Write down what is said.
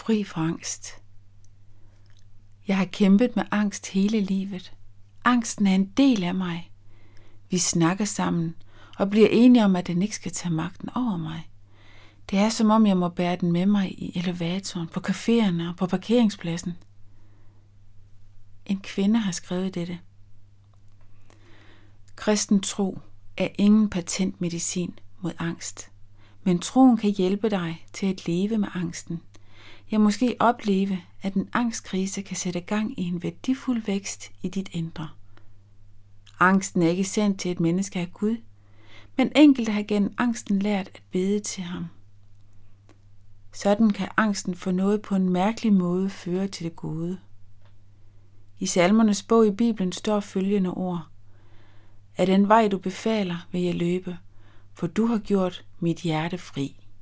fri fra angst. Jeg har kæmpet med angst hele livet. Angsten er en del af mig. Vi snakker sammen og bliver enige om, at den ikke skal tage magten over mig. Det er som om, jeg må bære den med mig i elevatoren, på caféerne og på parkeringspladsen. En kvinde har skrevet dette. Kristen tro er ingen patentmedicin mod angst, men troen kan hjælpe dig til at leve med angsten. Ja, måske opleve, at en angstkrise kan sætte gang i en værdifuld vækst i dit indre. Angsten er ikke sendt til et menneske af Gud, men enkelte har gennem angsten lært at bede til ham. Sådan kan angsten for noget på en mærkelig måde føre til det gode. I Salmernes bog i Bibelen står følgende ord. Af den vej du befaler, vil jeg løbe, for du har gjort mit hjerte fri.